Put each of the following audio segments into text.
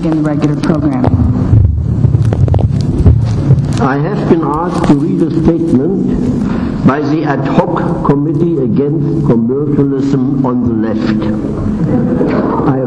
begin the regular program. I have been asked to read a statement by the ad hoc committee against commercialism on the left. I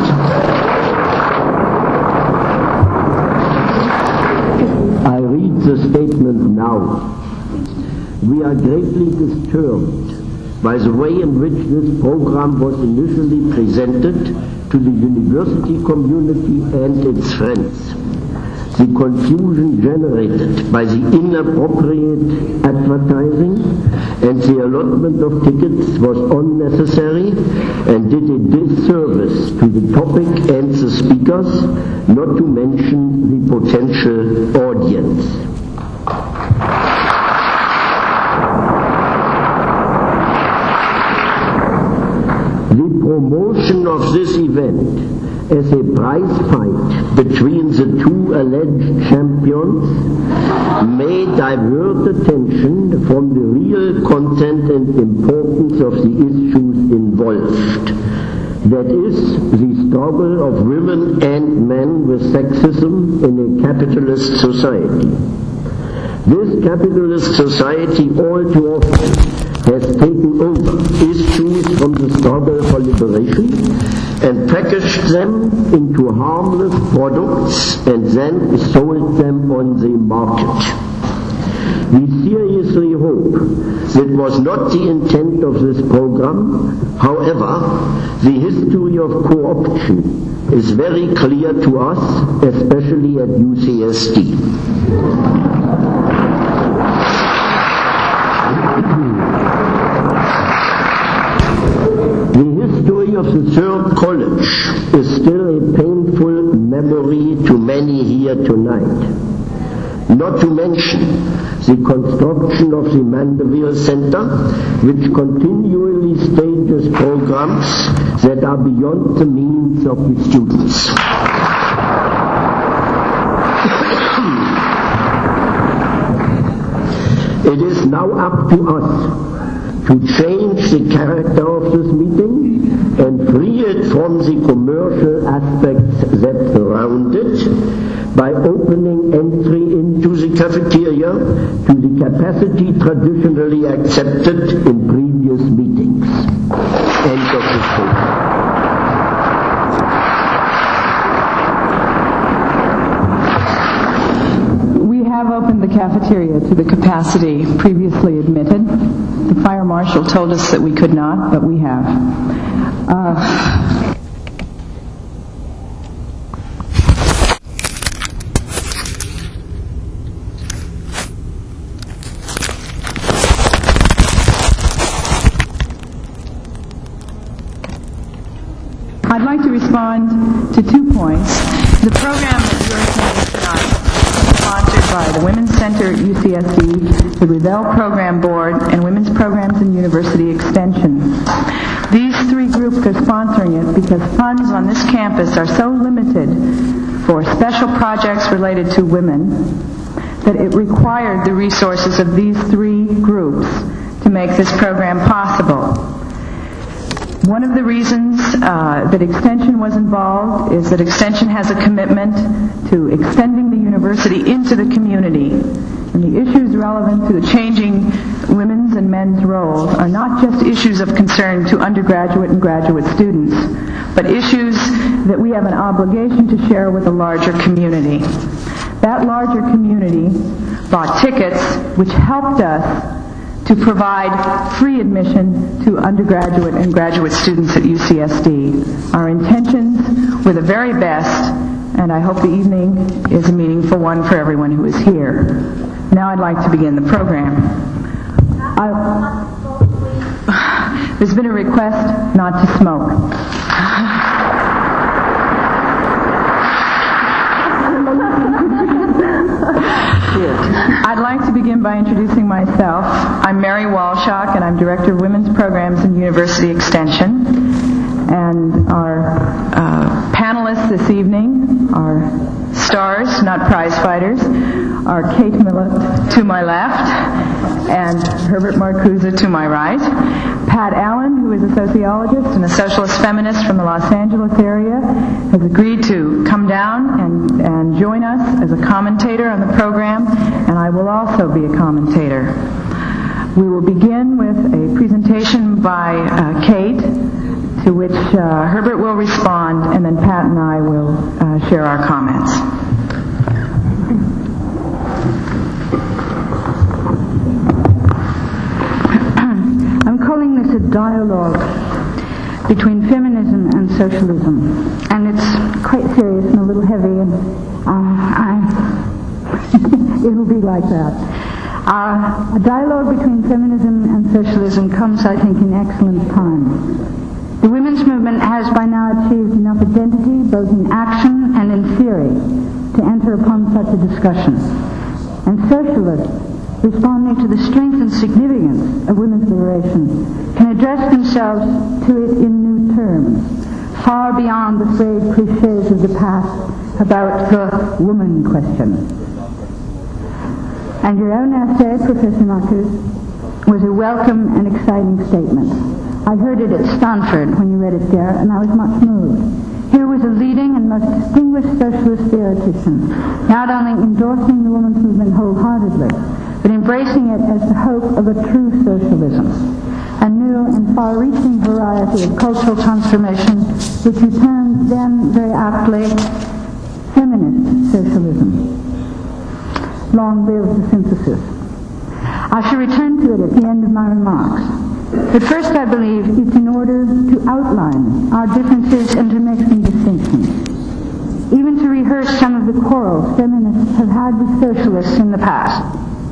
read the statement now. We are greatly disturbed by the way in which this program was initially presented to the university community and its friends. The confusion generated by the inappropriate advertising and the allotment of tickets was unnecessary and did a disservice to the topic and the speakers, not to mention the potential audience. The promotion of this event as a prize fight between the two alleged champions may divert attention from the real content and importance of the issues involved. That is, the struggle of women and men with sexism in a capitalist society. This capitalist society all too often has taken over issues from the struggle for liberation and packaged them into harmless products and then sold them on the market. We seriously hope that was not the intent of this program. However, the history of co-option is very clear to us, especially at UCSD. The history of the Third College is still a painful memory to many here tonight. Not to mention the construction of the Mandeville Center, which continually stages programs that are beyond the means of the students. It is now up to us to change the character of this meeting and free it from the commercial aspects that surround it by opening entry into the cafeteria to the capacity traditionally accepted in previous meetings. End of the statement. Have opened the cafeteria to the capacity previously admitted. The fire marshal told us that we could not, but we have. I'd like to respond to 2 points. The program that you're attending tonight sponsored by the Women's Center at UCSD, the Revell Program Board, and Women's Programs and University Extension. These 3 groups are sponsoring it because funds on this campus are so limited for special projects related to women that it required the resources of these 3 groups to make this program possible. One of the reasons that Extension was involved is that Extension has a commitment to extending the university into the community. And the issues relevant to the changing women's and men's roles are not just issues of concern to undergraduate and graduate students, but issues that we have an obligation to share with a larger community. That larger community bought tickets which helped us to provide free admission to undergraduate and graduate students at UCSD. Our intentions were the very best, and I hope the evening is a meaningful one for everyone who is here. Now I'd like to begin the program. There's been a request not to smoke. I'd like to begin by introducing myself. I'm Mary Walshock, and I'm Director of Women's Programs and University Extension. And our panel panelists this evening, our stars, not prize fighters, are Kate Millett to my left and Herbert Marcuse to my right. Pat Allen, who is a sociologist and a socialist feminist from the Los Angeles area, has agreed to come down and join us as a commentator on the program, and I will also be a commentator. We will begin with a presentation by Kate, to which Herbert will respond, and then Pat and I will share our comments. I'm calling this a dialogue between feminism and socialism, and it's quite serious and a little heavy, and it'll be like that. A dialogue between feminism and socialism comes, I think, in excellent time. The women's movement has by now achieved enough identity, both in action and in theory, to enter upon such a discussion. And socialists, responding to the strength and significance of women's liberation, can address themselves to it in new terms, far beyond the frayed cliches of the past about the woman question. And your own essay, Professor Marcuse, was a welcome and exciting statement. I heard it at Stanford when you read it there, and I was much moved. Here was a leading and most distinguished socialist theoretician, not only endorsing the women's movement wholeheartedly, but embracing it as the hope of a true socialism, a new and far-reaching variety of cultural transformation, which he termed then very aptly feminist socialism. Long live the synthesis. I shall return to it at the end of my remarks. But first, I believe it's in order to outline our differences and to make some distinctions, even to rehearse some of the quarrels feminists have had with socialists in the past.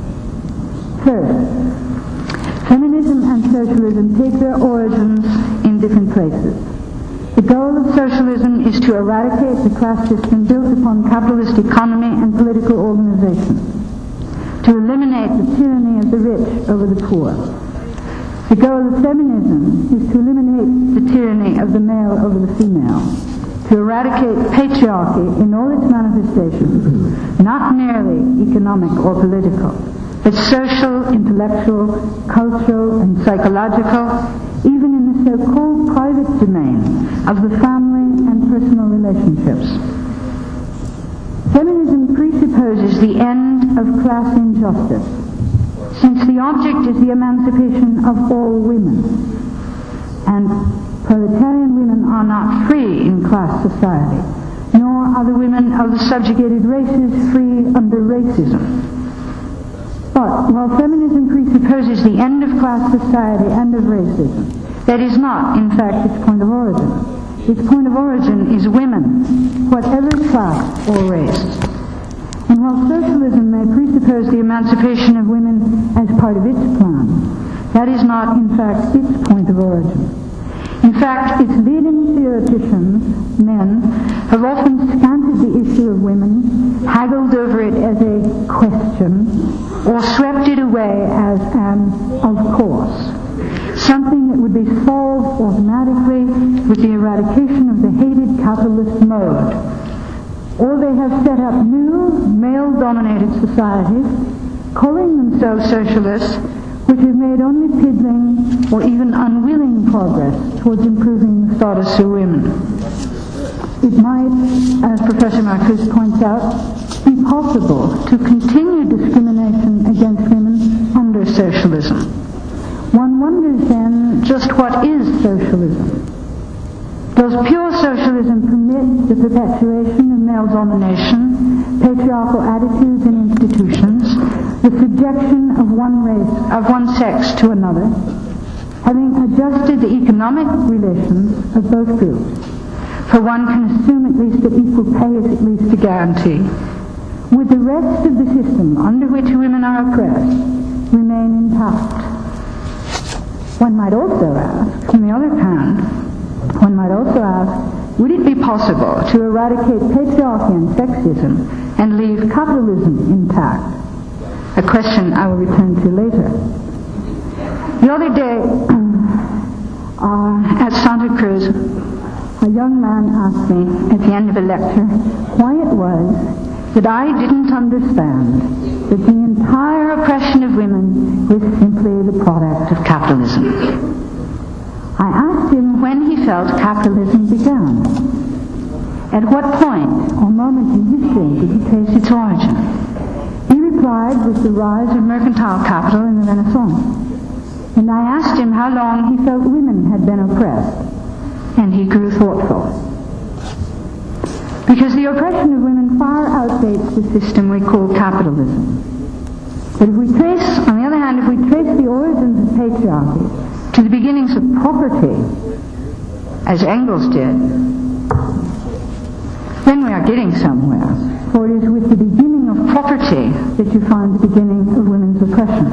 First, feminism and socialism take their origins in different places. The goal of socialism is to eradicate the class system built upon capitalist economy and political organization, to eliminate the tyranny of the rich over the poor. The goal of feminism is to eliminate the tyranny of the male over the female, to eradicate patriarchy in all its manifestations, not merely economic or political, but social, intellectual, cultural, and psychological, even in the so-called private domain of the family and personal relationships. Feminism presupposes the end of class injustice, since the object is the emancipation of all women, and proletarian women are not free in class society, nor are the women of the subjugated races free under racism. But while feminism presupposes the end of class society and of racism, that is not, in fact, its point of origin. Its point of origin is women, whatever class or race. And while socialism may presuppose the emancipation of women as part of its plan, that is not, in fact, its point of origin. In fact, its leading theoreticians, men, have often scanted the issue of women, haggled over it as a question, or swept it away as an of course, something that would be solved automatically with the eradication of the hated capitalist mode. Or they have set up new, male-dominated societies, calling themselves socialists, which have made only piddling or even unwilling progress towards improving the status of women. It might, as Professor Marcuse points out, be possible to continue discrimination against women under socialism. One wonders then, just what is socialism? Does pure socialism permit the perpetuation of male domination, patriarchal attitudes and institutions, the subjection of one race, of one sex to another, having adjusted the economic relations of both groups? For one can assume at least that equal pay is at least a guarantee. Would the rest of the system under which women are oppressed remain intact? One might also ask, on the other hand, would it be possible to eradicate patriarchy and sexism and leave capitalism intact? A question I will return to later. The other day at Santa Cruz, a young man asked me at the end of a lecture why it was that I didn't understand that the entire oppression of women was simply the product of capitalism. I asked him when he felt capitalism began. At what point or moment in history did he trace its origin? He replied with the rise of mercantile capital in the Renaissance. And I asked him how long he felt women had been oppressed. And he grew thoughtful. Because the oppression of women far outdates the system we call capitalism. But if we trace, on the other hand, if we trace the origins of patriarchy to the beginnings of property, as Engels did, then we are getting somewhere. For it is with the beginning of property that you find the beginning of women's oppression.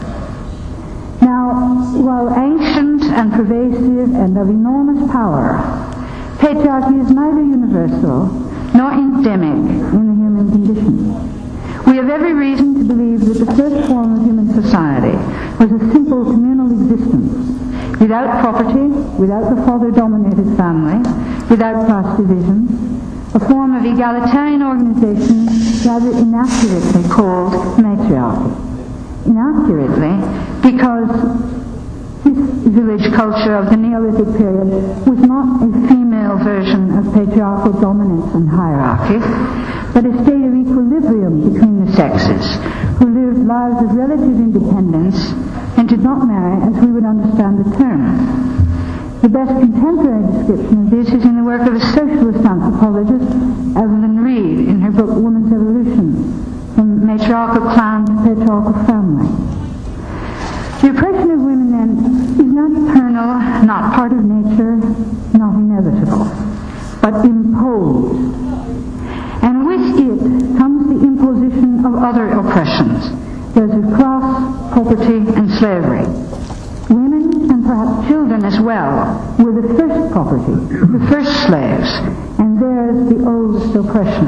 Now, while ancient and pervasive and of enormous power, patriarchy is neither universal nor endemic in the human condition. We have every reason to believe that the first form of human society was a simple communal existence, without property, without the father-dominated family, without class division, a form of egalitarian organization rather inaccurately called matriarchy. Inaccurately because this village culture of the Neolithic period was not a female version of patriarchal dominance and hierarchy, but a state of equilibrium between the sexes, who lived lives of relative independence and did not marry as we would understand the term. The best contemporary description of this is in the work of a socialist anthropologist, Evelyn Reed, in her book Woman's Evolution, From Matriarchal Clan to Patriarchal Family. The oppression of women, then, is not eternal, not part of nature, not inevitable, but imposed. And with it comes the imposition of other oppressions, those of class, property, and slavery. Women, and perhaps children as well, were the first property, the first slaves, and theirs the oldest oppression.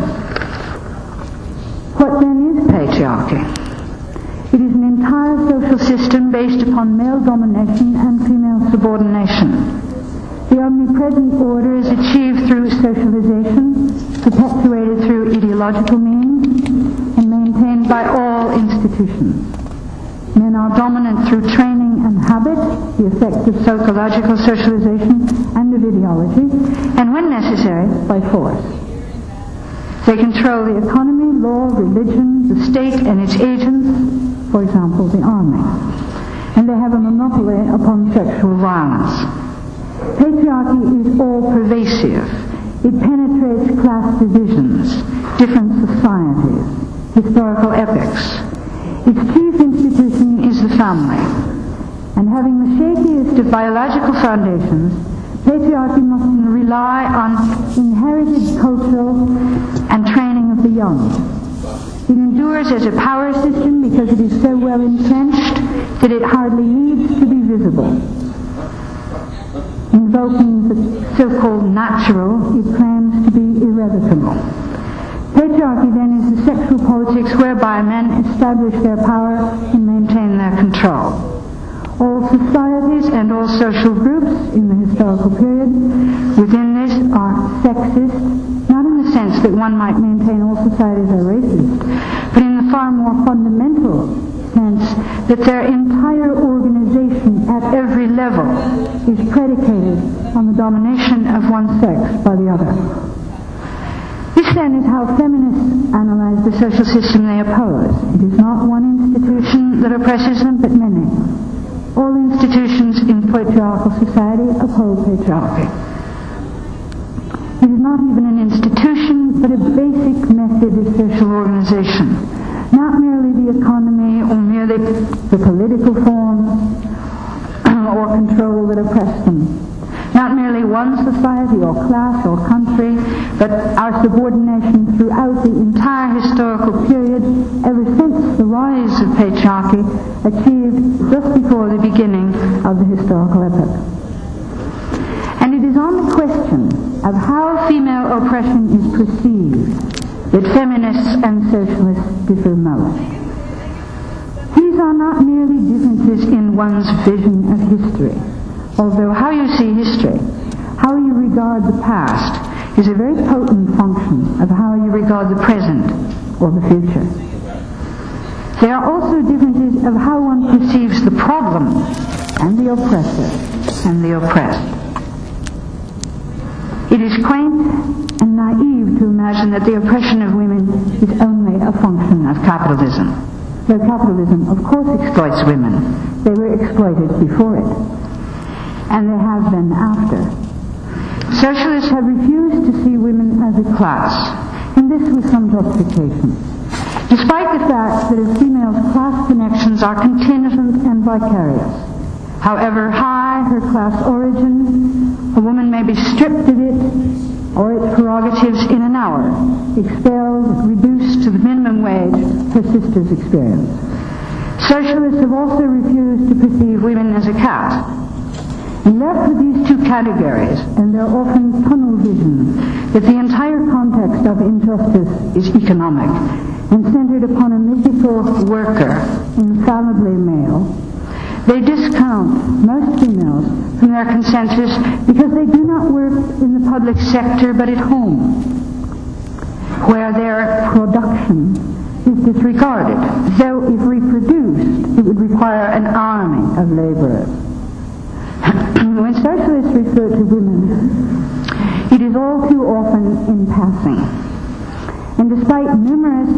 What then is patriarchy? It is an entire social system based upon male domination and female subordination. The omnipresent order is achieved through socialization, perpetuated through ideological means, and maintained by all institutions. Men are dominant through training and habit, the effect of psychological socialization and of ideology, and when necessary, by force. They control the economy, law, religion, the state and its agents, for example, the army. And they have a monopoly upon sexual violence. Patriarchy is all-pervasive. It penetrates class divisions, different societies, historical epochs. Its chief institution is the family. And having the shakiest of biological foundations, patriarchy must rely on inherited cultural and training of the young. It endures as a power system because it is so well entrenched that it hardly needs to be visible. Invoking the so-called natural, it claims to be irrevocable. Patriarchy then is the sexual politics whereby men establish their power and maintain their control. All societies and all social groups in the historical period within this are sexist, not in the sense that one might maintain all societies are racist, but in the far more fundamental sense that their entire organization at every level is predicated on the domination of one sex by the other. This then is how feminists analyze the social system they oppose. It is not one institution that oppresses them, but many. All institutions in patriarchal society uphold patriarchy. It is not even an institution, but a basic method of social organization. Not merely the economy or merely the political form or control that oppress them. Not merely one society or class or country, but our subordination throughout the entire historical period ever since the rise of patriarchy, achieved just before the beginning of the historical epoch. And it is on the question of how female oppression is perceived that feminists and socialists differ most. These are not merely differences in one's vision of history, although how you see history, how you regard the past is a very potent function of how you regard the present or the future. There are also differences of how one perceives the problem and the oppressor and the oppressed. It is quaint and naive to imagine that the oppression of women is only a function of capitalism. Though capitalism, of course, exploits women. They were exploited before it. And they have been after. Socialists have refused to see women as a class, and this with some justification. Despite the fact that a female's class connections are contingent and vicarious. However high her class origin, a woman may be stripped of it or its prerogatives in an hour, expelled, reduced to the minimum wage her sisters experience. Socialists have also refused to perceive women as a caste. And left with these two categories, and their often tunnel vision that the entire context of injustice is economic and centered upon a mythical worker, infallibly male, they discount most females from their consensus because they do not work in the public sector but at home, where their production is disregarded, though if reproduced, it would require an army of laborers. When socialists refer to women, it is all too often in passing. And despite numerous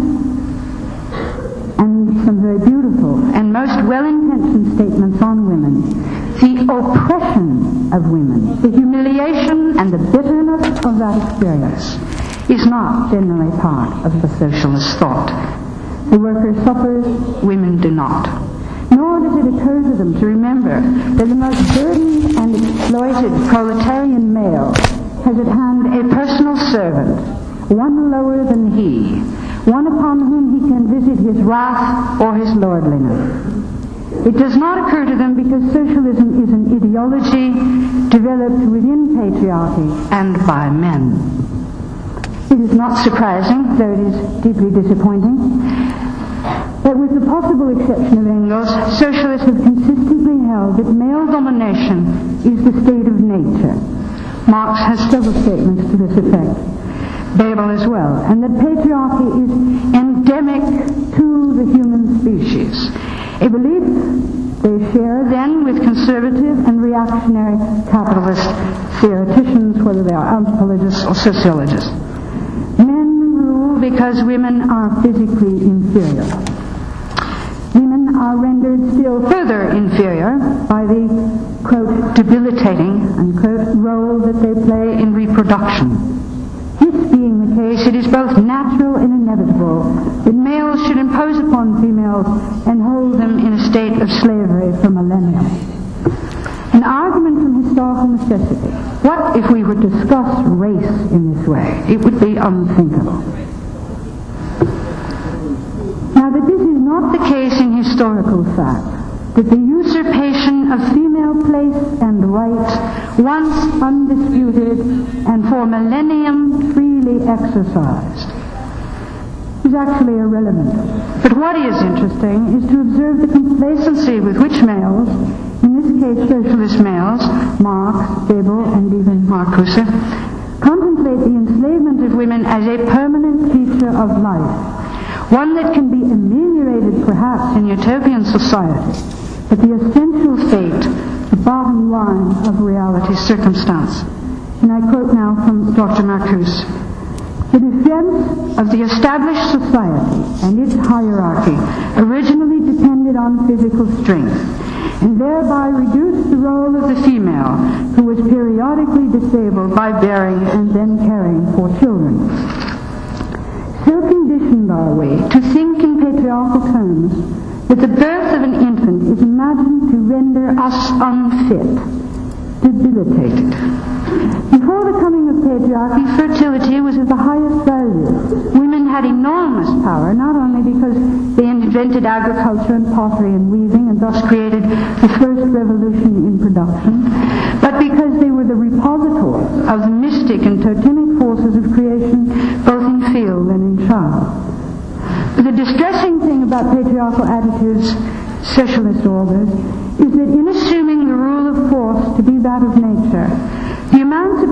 and some very beautiful and most well-intentioned statements on women, the oppression of women, the humiliation and the bitterness of that experience is not generally part of the socialist thought. The worker suffers, women do not. Nor does it occur to them to remember that the most burdened and exploited proletarian male has at hand a personal servant, one lower than he, one upon whom he can visit his wrath or his lordliness. It does not occur to them because socialism is an ideology developed within patriarchy and by men. It is not surprising, though it is deeply disappointing, that with the possible exception of Engels, socialists have consistently held that male domination is the state of nature. Marx has several statements to this effect. Bebel as well, and that patriarchy is endemic to the human species. A belief they share then with conservative and reactionary capitalist theoreticians, whether they are anthropologists or sociologists. Men rule because women are physically inferior. Women are rendered still further inferior by the, quote, debilitating, unquote, role that they play in reproduction. This being the case, it is both natural and inevitable that males should impose upon females and hold them in a state of slavery for millennia. An argument from historical necessity. What if we would discuss race in this way? It would be unthinkable. Now that this is not the case in historical fact, that the usurpation of female place and right, once undisputed and for millennium freely exercised, is actually irrelevant. But what is interesting is to observe the complacency with which males, in this case socialist males, Marx, Bebel, and even Marcuse, contemplate the enslavement of women as a permanent feature of life, one that can be ameliorated perhaps in utopian society, but the essential fate, the bottom line of reality circumstance. And I quote now from Dr. Marcuse. The defense of the established society and its hierarchy originally depended on physical strength, and thereby reduced the role of the female, who was periodically disabled by bearing and then caring for children. So conditioned are we to think in patriarchal terms that the birth of an infant is imagined to render us unfit, debilitated. Before the coming of patriarchy, fertility was of the highest value. Women had enormous power, not only because they invented agriculture and pottery and weaving and thus created the first revolution in production, but because they were the repositories of the mystic and totemic forces of creation, both in field and in child. The distressing thing about patriarchal attitudes, socialist orders, is that in assuming the rule of force to be that of nature, the emancipation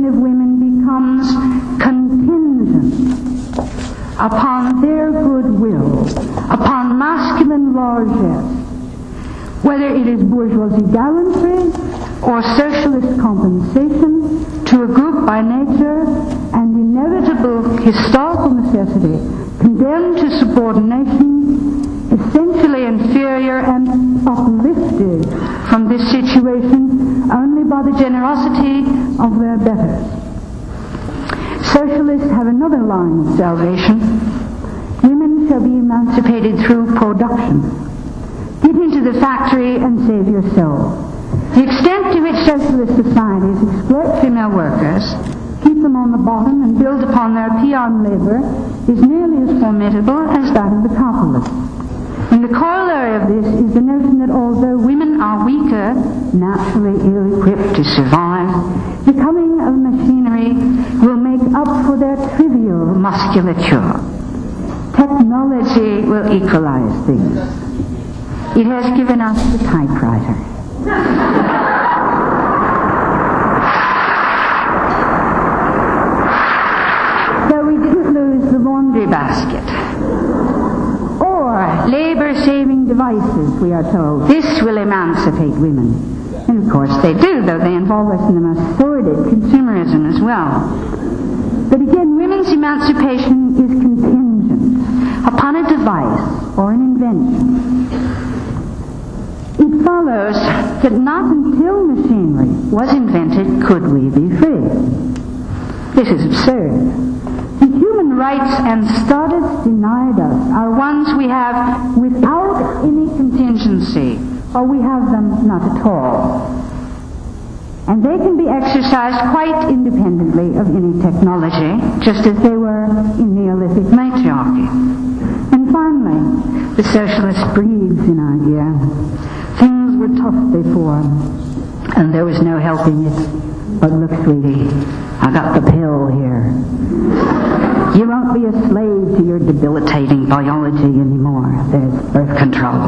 of women becomes contingent upon their goodwill, upon masculine largesse, whether it is bourgeoisie gallantry or socialist compensation to a group by nature and inevitable historical necessity condemned to subordination, essentially inferior and uplifted from this situation only by the generosity of their betters. Socialists have another line of salvation. Women shall be emancipated through production. Get into the factory and save yourself. The extent to which socialist societies exploit female workers, keep them on the bottom and build upon their peon labor is nearly as formidable as that of the capitalists. And the corollary of this is the notion that although women are weaker, naturally ill-equipped to survive, the coming of machinery will make up for their trivial musculature. Technology will equalize things. It has given us the typewriter. So we didn't lose the laundry basket. Or labor-saving devices, we are told. This will emancipate women. And of course they do, though they involve us in the most sordid consumerism as well. But again, women's emancipation is contingent upon a device or an invention. It follows that not until machinery was invented could we be free. This is absurd. The human rights and status denied us are ones we have without any contingency, or we have them not at all. And they can be exercised quite independently of any technology, just as they were in Neolithic matriarchy. And finally, the socialist breathes in our ear. Things were tough before, and there was no helping it. But look, sweetie, I got the pill here. You won't be a slave to your debilitating biology anymore. There's birth control.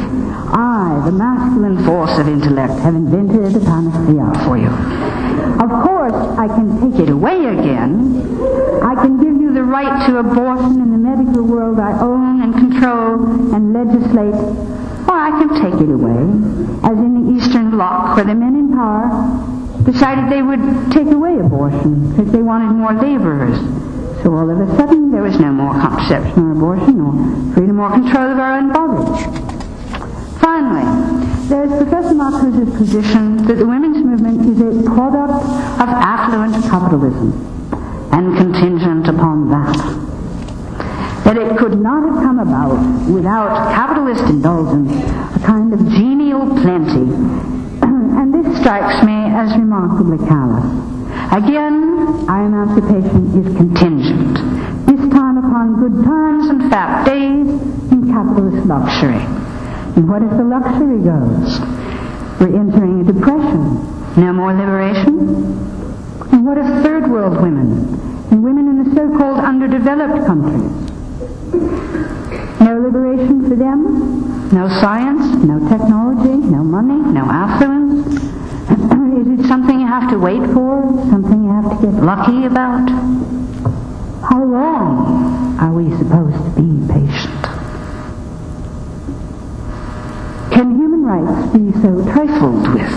I, the masculine force of intellect, have invented a panacea for you. Of course, I can take it away again. I can give you the right to abortion in the medical world I own and control and legislate, or I can take it away, as in the Eastern Bloc, where the men in power decided they would take away abortion because they wanted more laborers. So all of a sudden, there was no more contraception or abortion or freedom or control of our own bodies. Finally, there is Professor Marcuse's position that the women's movement is a product of affluent capitalism and contingent upon that. That it could not have come about without capitalist indulgence, a kind of genial plenty. And this strikes me as remarkably callous. Again, our emancipation is contingent, this time upon good times and fat days in capitalist luxury. And what if the luxury goes? We're entering a depression. No more liberation? And what if third world women and women in the so-called underdeveloped countries? No liberation for them? No science? No technology? No money? No affluence? Is it something you have to wait for? Something you have to get lucky about? How long are we supposed to be patient? Can human rights be so trifled with?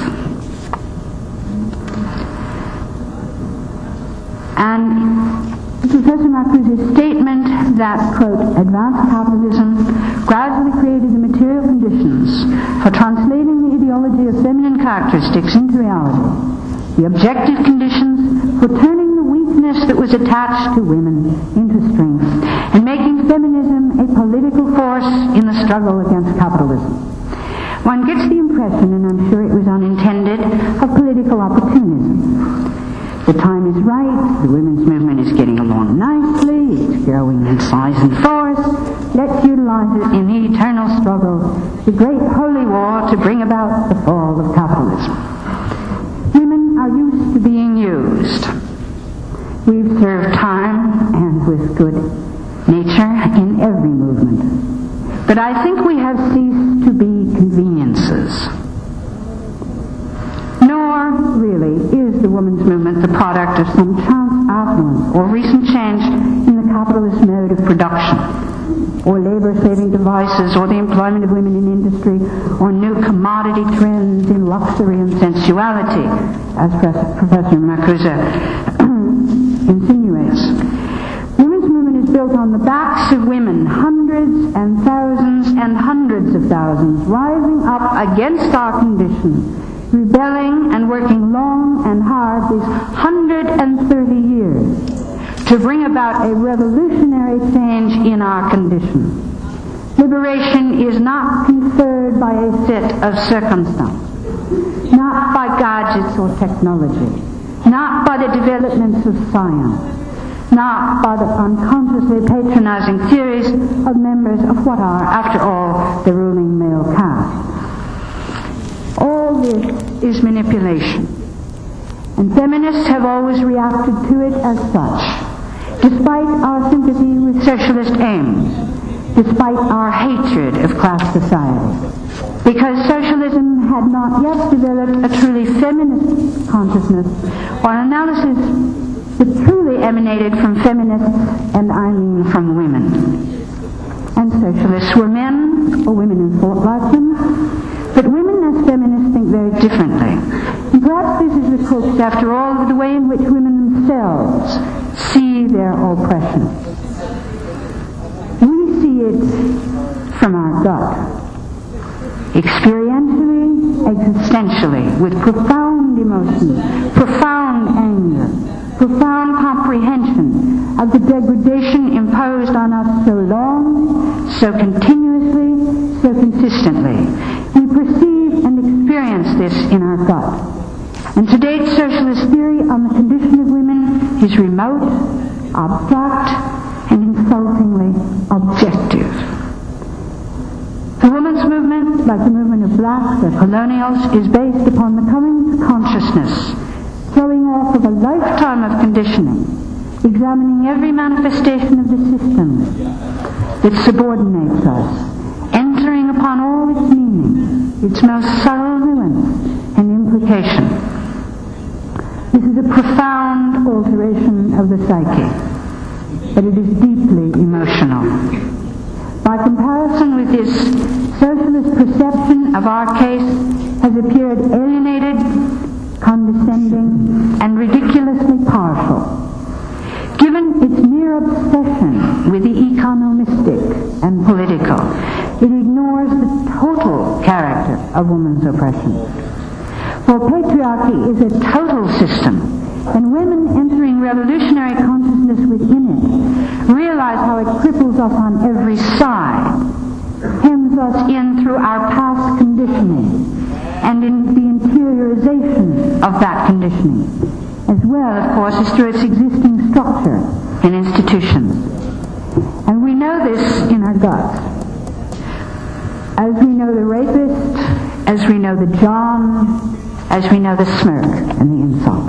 And Professor Marcuse's statement that, quote, advanced capitalism gradually created the material conditions for translating the ideology of feminine characteristics into reality, the objective conditions for turning the weakness that was attached to women into strength, and making feminism a political force in the struggle against capitalism. One gets the impression, and I'm sure it was unintended, of political opportunism. The time is right, the women's movement is getting along nicely, it's growing in size and force, let's utilize it in the eternal struggle, the great holy war to bring about the fall of capitalism. Women are used to being used. We've served time and with good nature in every movement. But I think we have ceased to be conveniences. Nor really is the women's movement the product of some chance affluence or recent change in the capitalist mode of production, or labor-saving devices, or the employment of women in industry, or new commodity trends in luxury and sensuality, as Professor Marcuse insinuates. Women's movement is built on the backs of women, hundreds and hundreds of thousands, rising up against our condition, rebelling and working long and hard these 130 years to bring about a revolutionary change in our condition. Liberation is not conferred by a set of circumstances, not by gadgets or technology, not by the developments of science, not by the unconsciously patronizing theories of members of what are, after all, the ruling male caste. All this is manipulation, and feminists have always reacted to it as such, despite our sympathy with socialist aims, despite our hatred of class society, because socialism had not yet developed a truly feminist consciousness or an analysis that truly emanated from feminists, and I mean from women. And socialists were men, or women who thought like them, but women as feminists think very differently. And perhaps this is the crux, after all, of the way in which women themselves see their oppression. We see it from our gut, experientially, existentially, with profound emotion, profound anger, profound comprehension of the degradation imposed on us so long, so continuously, so consistently. We perceive and experience this in our gut. And to date, socialist theory on the condition of women is remote, abstract, and insultingly objective. The women's movement, like the movement of blacks or colonials, is based upon the coming consciousness, throwing off of a lifetime of conditioning, examining every manifestation of the system that subordinates us, entering upon all its meaning, its most subtle nuance and implication. This is a profound alteration of the psyche, but it is deeply emotional. By comparison with this, socialist perception of our case has appeared alienated, condescending, and ridiculously partial. Given its mere obsession with the economistic and political, it ignores the total character of woman's oppression. For patriarchy is a total system, and women entering revolutionary consciousness within it realize how it cripples us on every side, hems us in through our past conditioning, and in the interiorization of that conditioning, as well, of course, as through its existing structure and institutions. And we know this in our guts. As we know the rapist, as we know the John, as we know the smirk and the insult.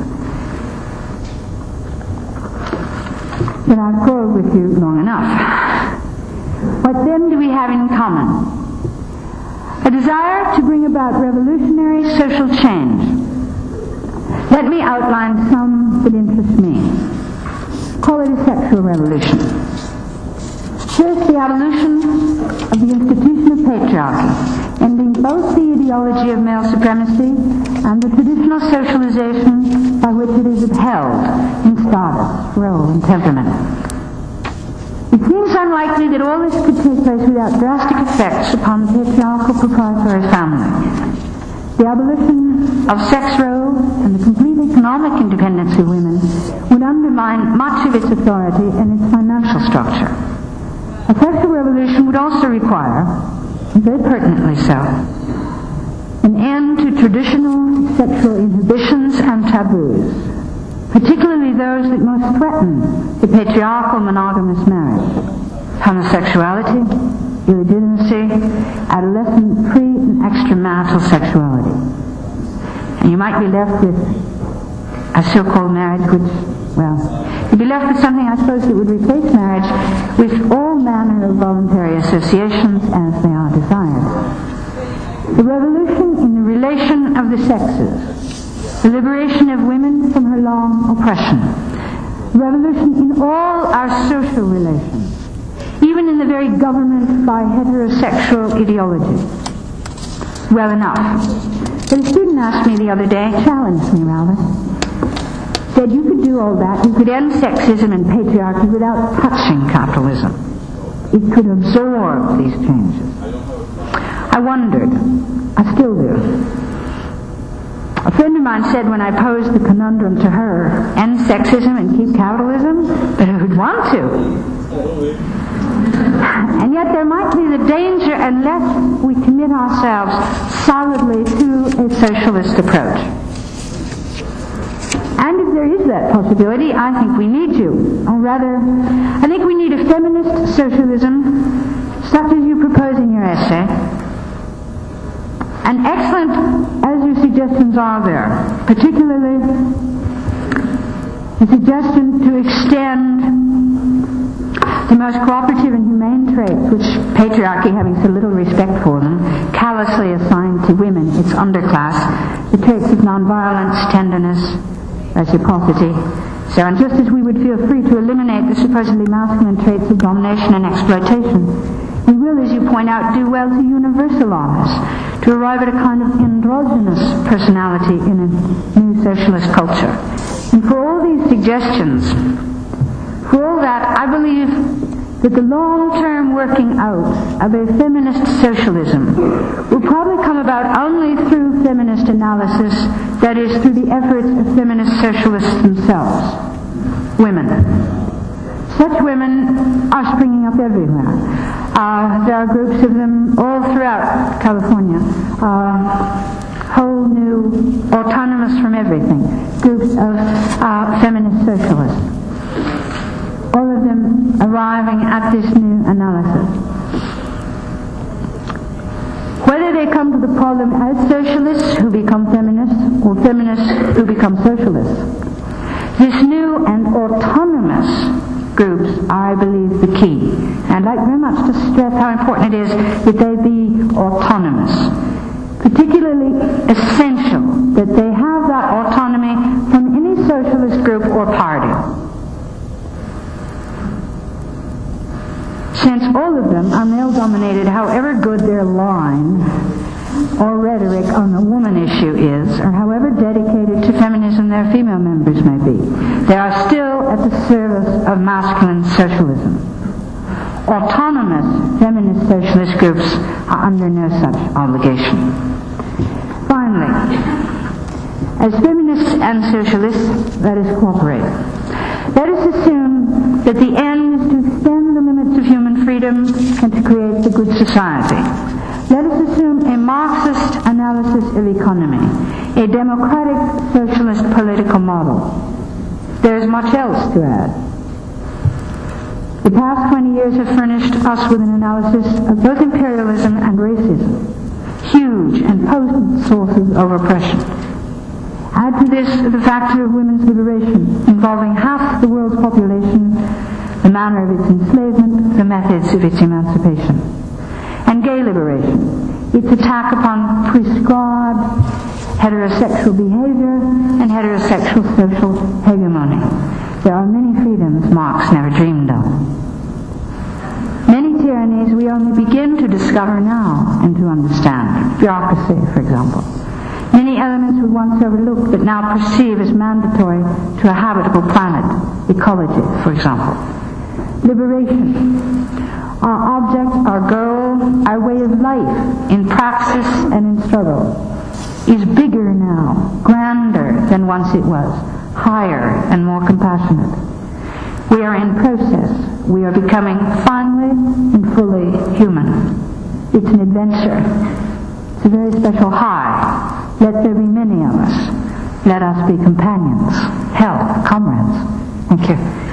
But I've quarreled with you long enough. What then do we have in common? A desire to bring about revolutionary social change. Let me outline some that interest me. Call it a sexual revolution. First, the abolition of the institution of patriarchy, ending both the ideology of male supremacy and the traditional socialization by which it is upheld in status, role, and temperament. It seems unlikely that all this could take place without drastic effects upon the patriarchal proprietary family. The abolition of sex roles and the complete economic independence of women would undermine much of its authority and its financial structure. A sexual revolution would also require, very pertinently so, an end to traditional sexual inhibitions and taboos, particularly those that most threaten the patriarchal monogamous marriage: homosexuality, illegitimacy, adolescent pre- and extramarital sexuality. And you might be left with a so-called marriage which, well, you'd be left with something, I suppose, that would replace marriage with all manner of voluntary associations as they are desired. The revolution in the relation of the sexes The liberation of women from her long oppression. Revolution in all our social relations, even in the very government by heterosexual ideology. Well enough. But a student asked me the other day, challenged me rather, said you could do all that, you could end sexism and patriarchy without touching capitalism. It could absorb these changes. I wondered. I still do. A friend of mine said when I posed the conundrum to her, end sexism and keep capitalism, but who would want to? And yet there might be the danger unless we commit ourselves solidly to a socialist approach. And if there is that possibility, I think we need to. Or rather, I think we need a feminist socialism, such as you propose in your essay. And excellent as your suggestions are there, particularly the suggestion to extend the most cooperative and humane traits which patriarchy, having so little respect for them, callously assigned to women, its underclass, the traits of nonviolence, tenderness, reciprocity. So, and just as we would feel free to eliminate the supposedly masculine traits of domination and exploitation, we will, as you point out, do well to universalize, to arrive at a kind of androgynous personality in a new socialist culture. And for all these suggestions, for all that, I believe that the long-term working out of a feminist socialism will probably come about only through feminist analysis, that is, through the efforts of feminist socialists themselves, women. Such women are springing up everywhere. There are groups of them all throughout California, whole new, autonomous from everything, groups of feminist socialists. All of them arriving at this new analysis. Whether they come to the problem as socialists who become feminists, or feminists who become socialists, this new and autonomous groups are, I believe, the key. And I'd like very much to stress how important it is that they be autonomous. Particularly essential that they have that autonomy from any socialist group or party. Since all of them are male-dominated, however good their line or rhetoric on the woman issue is, or however dedicated to feminism their female members may be, they are still at the service of masculine socialism. Autonomous feminist socialist groups are under no such obligation. Finally, as feminists and socialists, let us cooperate. Let us assume that the end is to extend the limits of human freedom and to create the good society. Let us assume a Marxist analysis of economy, a democratic socialist political model. There is much else to add. The past 20 years have furnished us with an analysis of both imperialism and racism, huge and potent sources of oppression. Add to this the factor of women's liberation, involving half the world's population, the manner of its enslavement, the methods of its emancipation. And gay liberation, its attack upon prescribed heterosexual behavior and heterosexual social hegemony. There are many freedoms Marx never dreamed of. Many tyrannies we only begin to discover now and to understand. Bureaucracy, for example. Many elements we once overlooked but now perceive as mandatory to a habitable planet. Ecology, for example. Liberation. Our object, our goal, our way of life, in praxis and in struggle, is bigger now, grander than once it was, higher and more compassionate. We are in process. We are becoming finally and fully human. It's an adventure. It's a very special high. Let there be many of us. Let us be companions, help, comrades. Thank you.